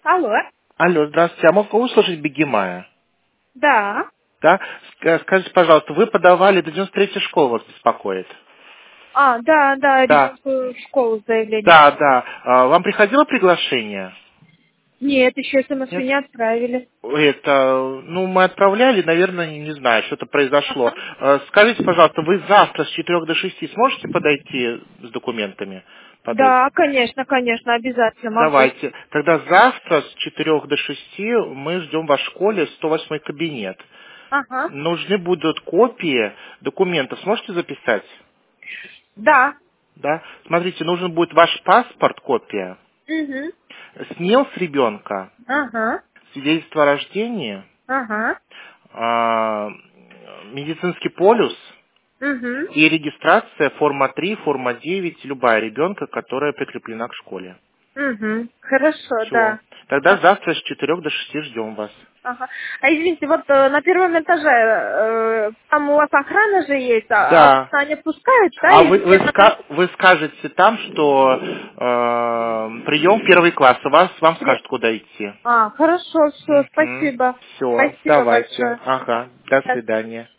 Алло. Алло, здравствуйте. А могу услышать Бегимая? Да. Да? Скажите, пожалуйста, вы подавали до 93-й школы, вас беспокоит? Да, Да, ребенку в школу заявление. да. Вам приходило приглашение? Нет, еще смс Нет? не отправили. Мы отправляли, наверное, не знаю, что-то произошло. Ага. Скажите, пожалуйста, вы завтра с 4 до 6 сможете подойти с документами? Подать? Да, конечно, обязательно могу. Давайте. Тогда завтра с 4 до 6 мы ждем вас в школе, 108 кабинет. Ага. Нужны будут копии документов. Сможете записать? Да. Да? Смотрите, нужен будет ваш паспорт, копия, Угу. СНИЛ с ребенка, Ага. свидетельство о рождении, Ага. а, медицинский полюс Угу. и регистрация форма 3, форма 9, любая ребенка, которая прикреплена к школе. Угу. Хорошо, Все. да. Тогда завтра с 4 до 6 ждем вас. Ага. А извините, вот на первом этаже там у вас охрана же есть, Да. а они пускают, да, А или мне надо вы скажете там, что прием в первый класс, вам при... скажут, куда идти. Хорошо, все, спасибо. Все, Спасибо давайте. большое. Ага, до свидания.